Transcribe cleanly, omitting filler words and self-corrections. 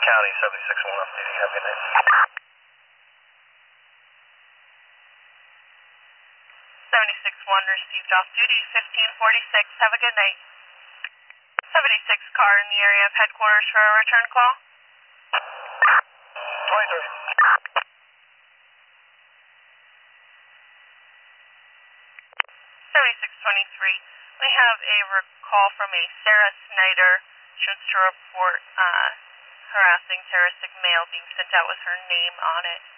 County 76-1 off duty. Have a good night. 76-1 received off duty, 1546. Have a good night. 76 car in the area of headquarters for a return call. 23. 7623. We have a call from a Sarah Snyder. She wants to report harassing terroristic mail being sent out with her name on it.